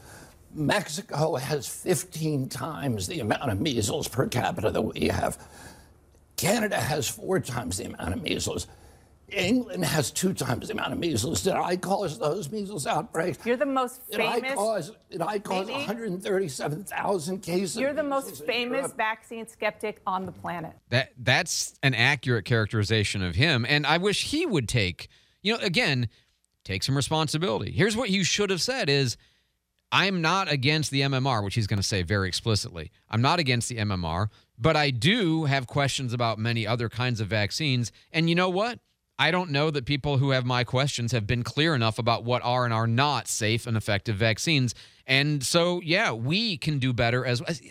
Mexico has fifteen times the amount of measles per capita that we have. Canada has four times the amount of measles. England has two times the amount of measles. Did I cause those measles outbreaks?
You're the most
Did
famous.
I cause, did I cause
Maybe.
one hundred thirty-seven thousand cases?
You're the
of
most
measles in
famous
Europe?
vaccine skeptic on the planet.
That that's an accurate characterization of him, and I wish he would take, you know, again, take some responsibility. Here's what you should have said is, I'm not against the M M R, which he's going to say very explicitly. I'm not against the M M R, but I do have questions about many other kinds of vaccines. And you know what? I don't know that people who have my questions have been clear enough about what are and are not safe and effective vaccines. And so, yeah, we can do better as well.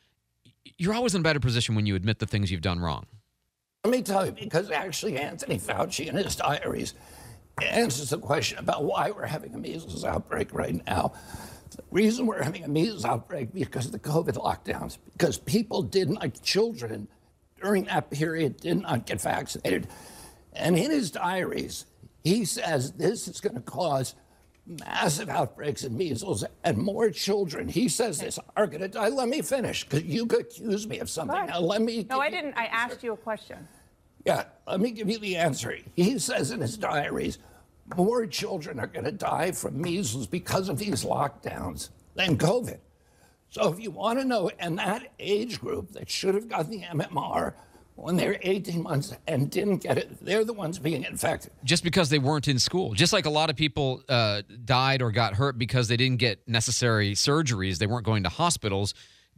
You're always in a better position when you admit the things you've done wrong.
Let me tell you, because actually Anthony Fauci in his diaries answers the question about why we're having a measles outbreak right now. The reason we're having a measles outbreak because of the COVID lockdowns, because people didn't, like children during that period, did not get vaccinated. And in his diaries, he says this is going to cause massive outbreaks of measles, and more children, he says this, are going to die. Let me finish, because you could accuse me of something.
Right.
Now, let me.
No, I didn't. I asked you a question.
Yeah, let me give you the answer. He says in his diaries, more children are going to die from measles because of these lockdowns than COVID. So if you want to know, and that age group that should have gotten the M M R when they were eighteen months and didn't get it, they're the ones being infected.
Just because they weren't in school. Just like a lot of people uh, died or got hurt because they didn't get necessary surgeries, they weren't going to hospitals.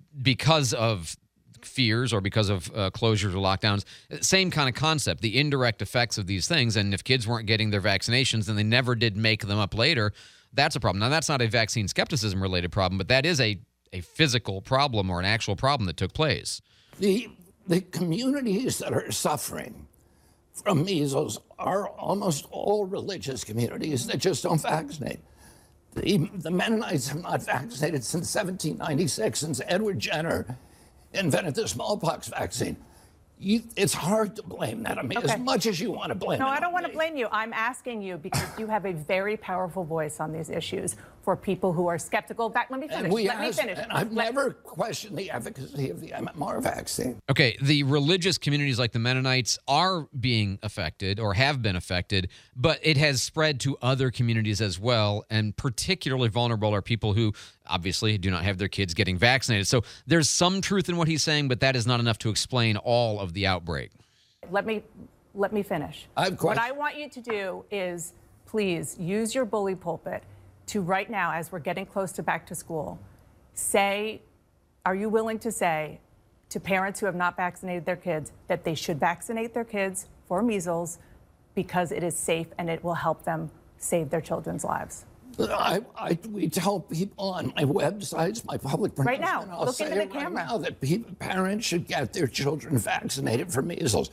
because of fears or because of uh, closures or lockdowns. Same kind of concept, the indirect effects of these things. And if kids weren't getting their vaccinations and they never did make them up later, that's a problem. Now, that's not a vaccine skepticism related problem, but that is a, a physical problem or an actual problem that took place.
The, the communities that are suffering from measles are almost all religious communities that just don't vaccinate. The, the Mennonites have not vaccinated since seventeen ninety-six, since Edward Jenner invented the smallpox vaccine. You, it's hard to blame that. I mean,
Okay.
as much as you want to blame
No,
it
I don't
on
want to
me.
blame you. I'm asking you because you have a very powerful voice on these issues for people who are skeptical. Back, let me finish.
And we
let me
asked-
finish.
and I've
Let-
never questioned the efficacy of the M M R vaccine.
Okay, the religious communities like the Mennonites are being affected or have been affected, but it has spread to other communities as well, and particularly vulnerable are people who obviously do not have their kids getting vaccinated. So there's some truth in what he's saying, but that is not enough to explain all of the outbreak.
Let me let me finish.
I've
what I want you to do is please use your bully pulpit to right now, as we're getting close to back to school, say, are you willing to say to parents who have not vaccinated their kids that they should vaccinate their kids for measles because it is safe and it will help them save their children's lives?
I, I, we tell people on my websites, my public
Right now,
pronouncement, I'll
look
say
into the
it right
camera.
now that people, parents should get their children vaccinated for measles.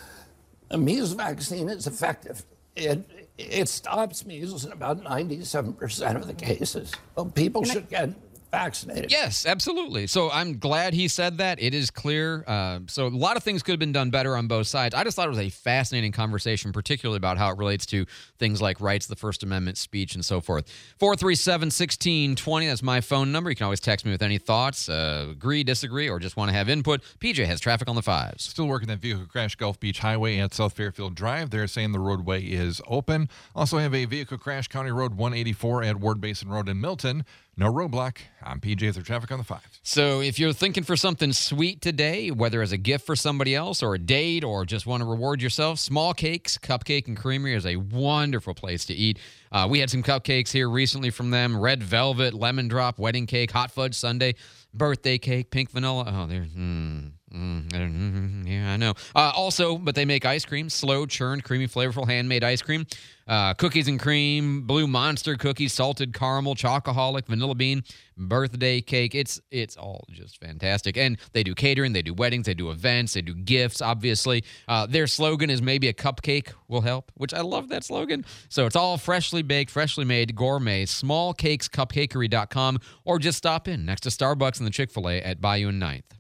A measles vaccine is effective. It it stops measles in about ninety-seven percent of the cases. Well, people
Can I-
should get vaccinated.
Yes, absolutely. So I'm glad he said that. It is clear. Uh, so a lot of things could have been done better on both sides. I just thought it was a fascinating conversation, particularly about how it relates to things like rights, the First Amendment, speech, and so forth. four three seven, one six two zero, that's my phone number. You can always text me with any thoughts, uh, agree, disagree, or just want to have input. P J has traffic on the fives.
Still working that vehicle crash Gulf Beach Highway at South Fairfield Drive. They're saying the roadway is open. Also have a vehicle crash County Road one eighty-four at Ward Basin Road in Milton. No roadblock. I'm P J with their traffic on the five.
So if you're thinking for something sweet today, whether as a gift for somebody else or a date or just want to reward yourself, Small Cakes Cupcake and Creamery is a wonderful place to eat. Uh, we had some cupcakes here recently from them. Red velvet, lemon drop, wedding cake, hot fudge sundae, birthday cake, pink vanilla. Oh, they're, mm, mm, they're mm, yeah, I know. Uh, also, but they make ice cream, slow churned, creamy, flavorful, handmade ice cream. Uh, cookies and cream, Blue Monster cookies, salted caramel, chocoholic, vanilla bean, birthday cake. It's it's all just fantastic. And they do catering, they do weddings, they do events, they do gifts, obviously. Uh, their slogan is maybe a cupcake will help, which I love that slogan. So it's all freshly baked, freshly made, gourmet, small cakes cupcakery dot com, or just stop in next to Starbucks and the Chick-fil-A at Bayou and ninth.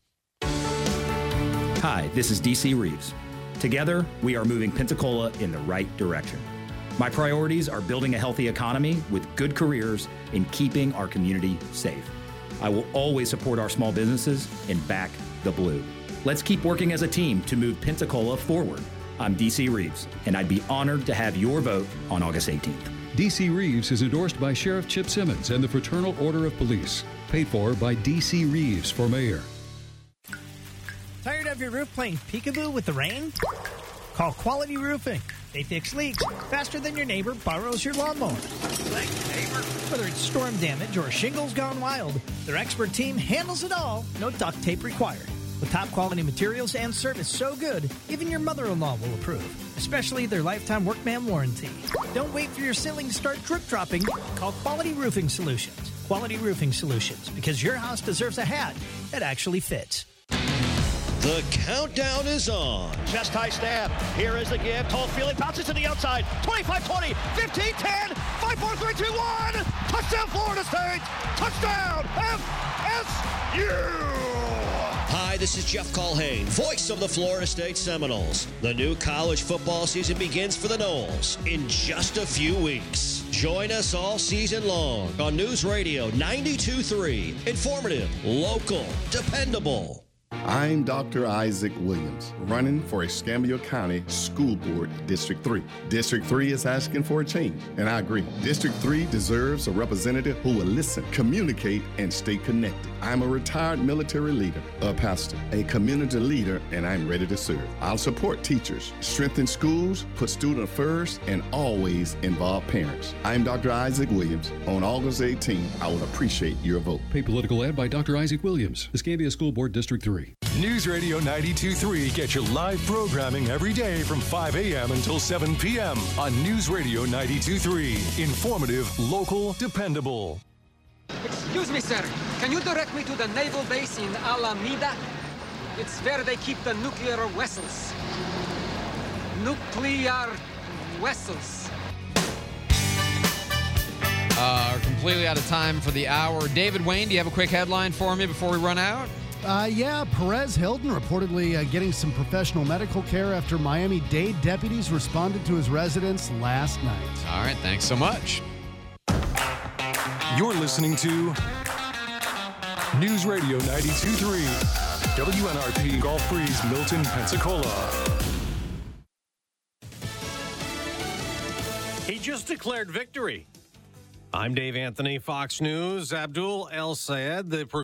Hi, this is D C Reeves. Together, we are moving Pensacola in the right direction. My priorities are building a healthy economy with good careers and keeping our community safe. I will always support our small businesses and back the blue. Let's keep working as a team to move Pensacola forward. I'm D C Reeves, and I'd be honored to have your vote on August eighteenth.
D C Reeves is endorsed by Sheriff Chip Simmons and the Fraternal Order of Police. Paid for by D C Reeves for mayor.
Tired of your roof playing peekaboo with the rain? Call Quality Roofing. They fix leaks faster than your neighbor borrows your lawnmower. Thanks, neighbor. Whether it's storm damage or shingles gone wild, their expert team handles it all. No duct tape required. With top quality materials and service so good, even your mother-in-law will approve. Especially their lifetime workman warranty. Don't wait for your ceiling to start drip dropping. Call Quality Roofing Solutions. Quality Roofing Solutions, because your house deserves a hat that actually fits.
The countdown is on.
Chest high stab. Here is the give. Tall Feely bounces to the outside. twenty-five twenty, fifteen ten, five four three two one. Touchdown Florida State. Touchdown F S U.
Hi, this is Jeff Colhane, voice of the Florida State Seminoles. The new college football season begins for the Noles in just a few weeks. Join us all season long on News Radio ninety-two point three. Informative, local, dependable.
I'm Doctor Isaac Williams, running for Escambia County School Board District three. District three is asking for a change, and I agree. District three deserves a representative who will listen, communicate, and stay connected. I'm a retired military leader, a pastor, a community leader, and I'm ready to serve. I'll support teachers, strengthen schools, put students first, and always involve parents. I'm Doctor Isaac Williams. On August eighteenth, I would appreciate your vote.
A political ad by Doctor Isaac Williams, Escambia School Board District three.
News Radio ninety-two point three gets your live programming every day from five a.m. until seven p.m. on News Radio ninety-two point three. Informative, local, dependable.
Excuse me, sir. Can you direct me to the naval base in Alameda? It's where they keep the nuclear vessels. Nuclear vessels.
Uh, we're completely out of time for the hour. David Wayne, do you have a quick headline for me before we run out?
Uh, yeah, Perez Hilton reportedly uh, getting some professional medical care after Miami-Dade deputies responded to his residence last night.
All right, thanks so much.
You're listening to News Radio ninety-two point three, W N R P Gulf Breeze, Milton, Pensacola.
He just declared victory. I'm Dave Anthony, Fox News. Abdul El Sayed, the